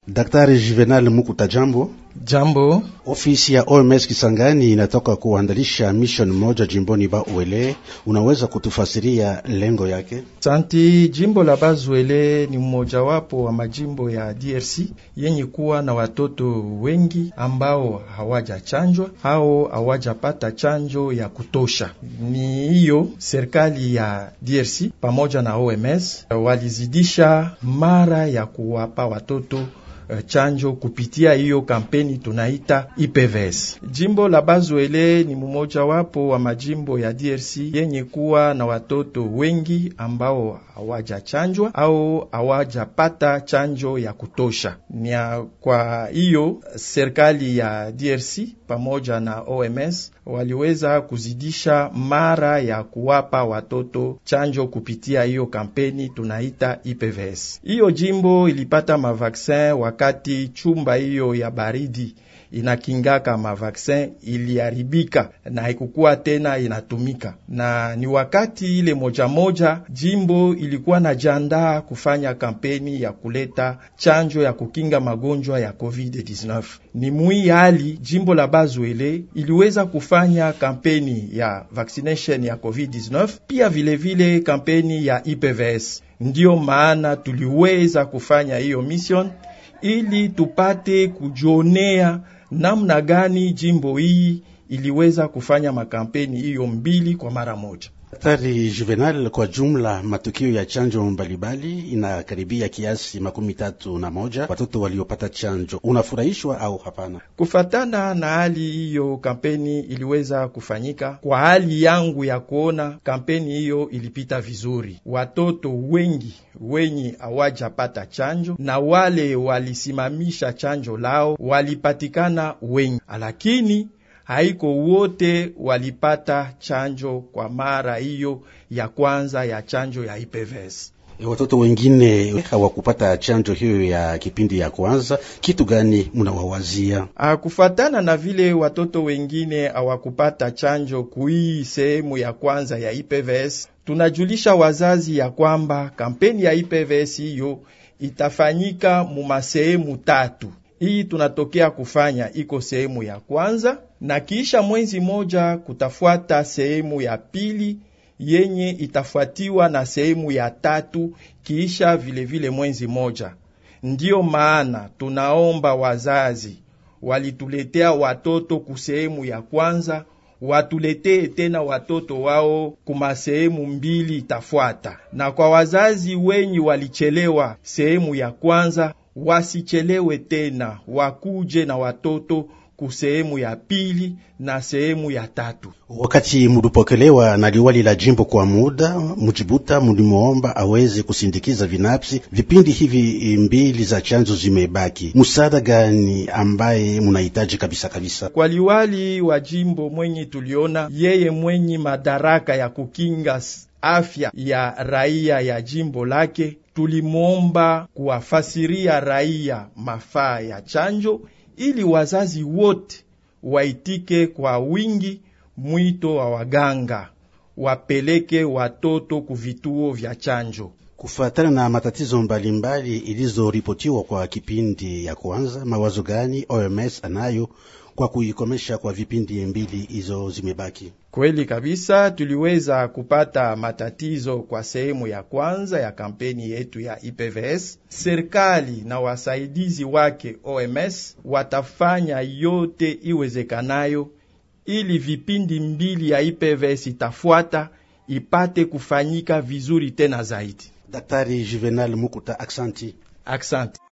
Daktari Juvenal Mukuta, jambo. Jambo. Ofisi ya OMS Kisangani inatoka kuandalisha mission moja jimboni Bazuele. Unaweza kutufasiria lengo yake? Santi, jimbo la Bazuele ni mmoja wapo wa majimbo ya DRC yenye kuwa na watoto wengi ambao hawajachanjwa au hawajapata chanjo ya kutosha. Ni hiyo serikali ya DRC pamoja na OMS walizidisha mara ya kuwapa watoto chanjo kupitia hiyo kampeni tunaita IPVS. Jimbo la Bazuele ni mmoja wapo wa majimbo ya DRC yenye kuwa na watoto wengi ambao hawajachanjwa au hawajapata chanjo ya kutosha. Kwa hiyo serikali ya DRC pamoja na OMS waliweza kuzidisha mara ya kuwapa watoto chanjo kupitia hiyo kampeni tunaita IPVS. Hiyo jimbo ilipata mavaksin wakati chumba hiyo ya baridi inakingaka mavaksin iliharibika na haikukuwa tena inatumika, na ni wakati ile moja jimbo ilikuwa na jiandaa kufanya kampeni ya kuleta chanjo ya kukinga magonjwa ya COVID-19. Ni mwi hali jimbo la Bazuele iliweza kufanya kampeni ya vaccination ya COVID-19, pia vile kampeni ya IPVS. Ndiyo maana tuliweza kufanya hiyo mission ili tupate kujionea namna gani jimbo hii iliweza kufanya makampeni hiyo mbili kwa mara moja. Daktari Juvenal, kwa jumla matukio ya chanjo mbalimbali inakaribia kiasi 31 watoto waliopata chanjo. Unafurahishwa au hapana? Kufatana na hali hiyo kampeni iliweza kufanyika, kwa hali yangu ya kuona kampeni hiyo ilipita vizuri. Watoto wengi wenye hawajapata chanjo na wale walisimamisha chanjo lao walipatikana wengi, lakini haiko wote walipata chanjo kwa mara hiyo ya kwanza ya chanjo ya IPVS. Watoto wengine hawakupata chanjo hiyo ya kipindi ya kwanza, kitu gani mnawawazia? Kufatana na vile watoto wengine hawakupata chanjo kui sehemu ya kwanza ya IPVS, tunajulisha wazazi ya kwamba kampeni ya IPVS hiyo itafanyika mu sehemu 3. Hii tunatokea kufanya iko sehemu ya kwanza, na kisha mwezi moja kutafuata sehemu ya pili yenye itafuatiwa na sehemu ya 3, kisha vile mwezi moja. Ndiyo maana tunaomba wazazi walituletea watoto kusehemu ya kwanza, watuletee tena watoto wao kuma sehemu 2 itafuata. Na kwa wazazi wenye walichelewa sehemu ya kwanza, wasichelewe tena, wakuje na watoto kusehemu ya pili na sehemu ya 3. Wakati mlipokelewa na liwali la jimbo kwa muda, Mujibuta mulimuomba aweze kusindikiza vinapsi vipindi hivi 2 za chanjo zimebaki. Msaada gani ambaye mnahitaji kabisa? Kwa liwali wa jimbo mwenye tuliona yeye mwenye madaraka ya kukinga afya ya raia ya jimbo lake, tulimuomba kuwafasiria raia mafaa ya chanjo ili wazazi wote waitike kwa wingi mwito wa waganga wapeleke watoto kuvituo vya chanjo. Kufuatana na matatizo mbalimbali ilizoripotiwa kwa kipindi ya kwanza, mawazo gani OMS anayo kwa kuikomesha kwa vipindi 2 hizo zimebaki? Kweli kabisa, tuliweza kupata matatizo kwa sehemu ya kwanza ya kampeni yetu ya IPVS. Serikali na wasaidizi wake OMS watafanya yote iwezekanayo ili vipindi 2 ya IPVS itafuata ipate kufanyika vizuri tena zaidi. Daktari Juvenal Mukuta, aksanti.